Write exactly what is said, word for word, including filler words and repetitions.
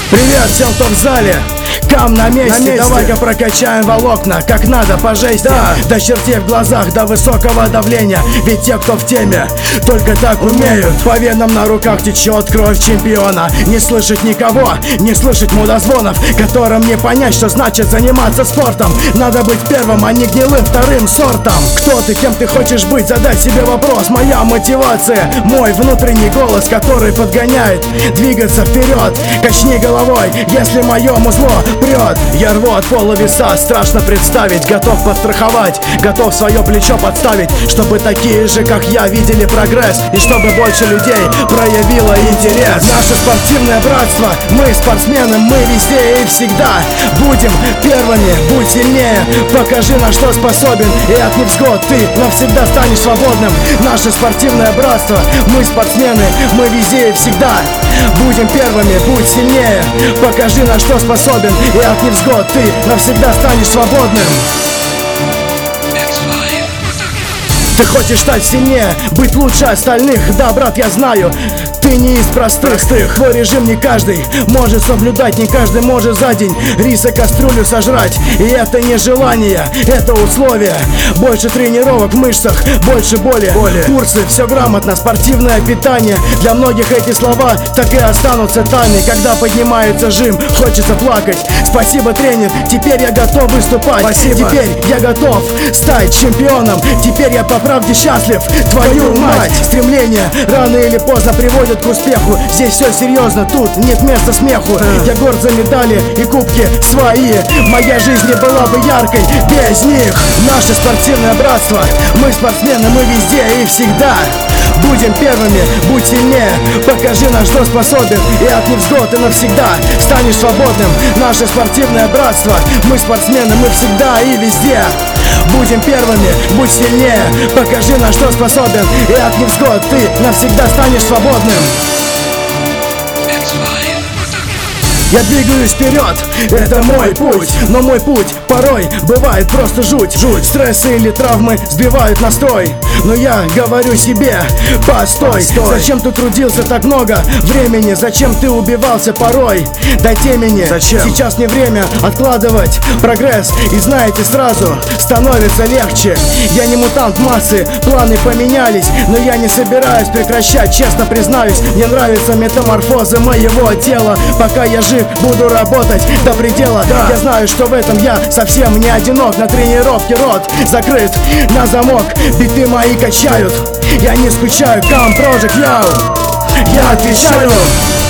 Привет всем, кто в зале. Кам на месте, на месте. Давай-ка прокачаем волокна, как надо по жести, да. До чертей в глазах, до высокого давления. Ведь те, кто в теме, только так умеют. По венам на руках течет кровь чемпиона. Не слышать никого, не слышать мудозвонов, которым не понять, что значит заниматься спортом. Надо быть первым, а не гнилым вторым сортом. Кто ты, кем ты хочешь быть, задай себе вопрос. Моя мотивация, мой внутренний голос, который подгоняет двигаться вперед. Качни головой, если мое музло прет. Я рву от пола веса, страшно представить. Готов подстраховать, готов свое плечо подставить, чтобы такие же, как я, видели прогресс, и чтобы больше людей проявило интерес. Наше спортивное братство, мы спортсмены, мы везде и всегда будем первыми. Будь сильнее, покажи, на что способен, и от невзгод ты навсегда станешь свободным. Наше спортивное братство, мы спортсмены, мы везде и всегда будем первыми. Будь сильнее, покажи, на что способен, и от невзгод ты навсегда станешь свободным. Ты хочешь стать сильнее, быть лучше остальных? Да, брат, я знаю, ты не из простых. простых. Твой режим не каждый может соблюдать, не каждый может за день рис и кастрюлю сожрать. И это не желание, это условия. Больше тренировок в мышцах, больше боли, боли. Курсы, все грамотно, спортивное питание. Для многих эти слова так и останутся тайной. Когда поднимается жим, хочется плакать. Спасибо, тренер, теперь я готов выступать. Спасибо. Теперь я готов стать чемпионом. Теперь я по правде счастлив, твою мать. Стремление рано или поздно приводит к успеху. Здесь все серьезно, тут нет места смеху. Я горд за медали и кубки свои. Моя жизнь не была бы яркой без них. Наше спортивное братство, мы спортсмены, мы везде и всегда будем первыми. Будь сильнее, покажи, на что способен, и от невзгод ты навсегда станешь свободным. Наше спортивное братство, мы спортсмены, мы всегда и везде будем первыми. Будь сильнее, покажи, на что способен, и от невзгод ты навсегда станешь свободным. Я двигаюсь вперед, это мой путь. Но мой путь порой бывает просто жуть. Жуть, стрессы или травмы сбивают настрой. Но я говорю себе, постой, постой. Зачем ты трудился так много времени? Зачем ты убивался порой до темени? Зачем? Сейчас не время откладывать прогресс. И знаете, сразу становится легче. Я не мутант массы, планы поменялись, но я не собираюсь прекращать, честно признаюсь. Мне нравятся метаморфозы моего тела. Пока я жив, буду работать до предела, да. Я знаю, что в этом я совсем не одинок. На тренировке рот закрыт на замок, биты мои качают, я не скучаю. Come Project, yo, я отвечаю.